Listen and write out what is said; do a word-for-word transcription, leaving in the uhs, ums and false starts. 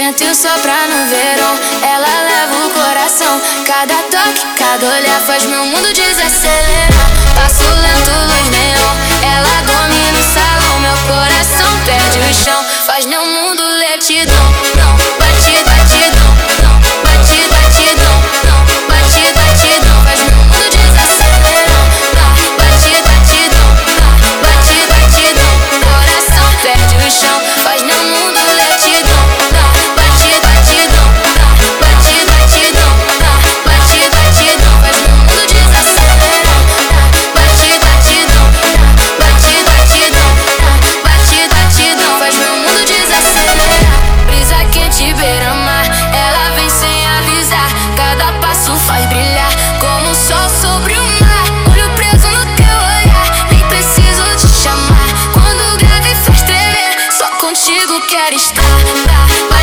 Ventinho sopra no verão, ela leva o coração. Cada toque, cada olhar faz meu mundo desacelerar. Passo lento, luz neon, ela domina o salão. Meu coração perde o chão, faz meu mundo lentidão. Não, bate, batidão, não, bate, batidão, não, bate, batidão, faz meu mundo desacelerar. Não, bate, batidão, não, bate, batidão, coração perde o chão, faz meu mundo lentidão. Faz brilhar como o sol sobre o mar. Olho preso no teu olhar, nem preciso te chamar. Quando grave faz tremer, só contigo quero estar.